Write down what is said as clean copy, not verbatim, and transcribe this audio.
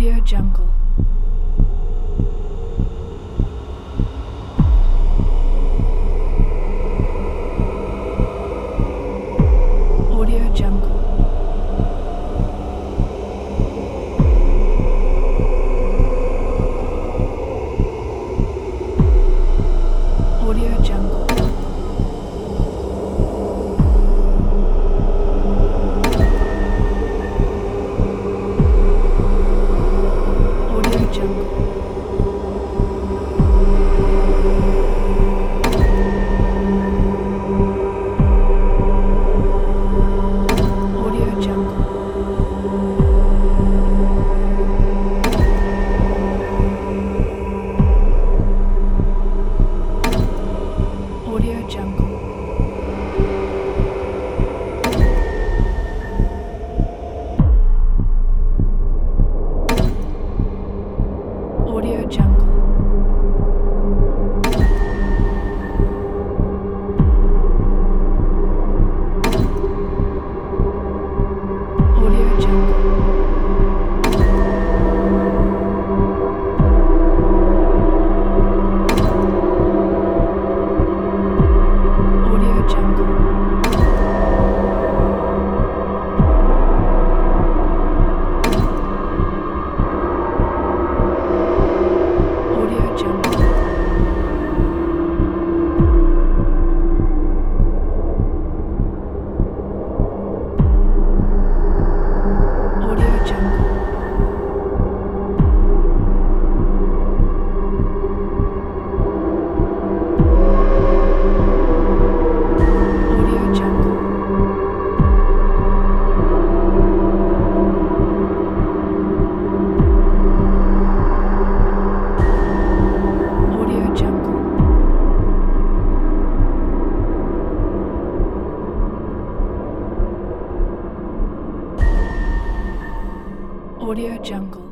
Audio Jungle. Audio Jungle. Audio Jungle. Audio Jungle. Audio Jungle. Audio Jungle. Audio Jungle. Audio Jungle. Audio Jungle. Audio Jungle. Audio Jungle. Audio Jungle. Audio Jungle. Audio Jungle.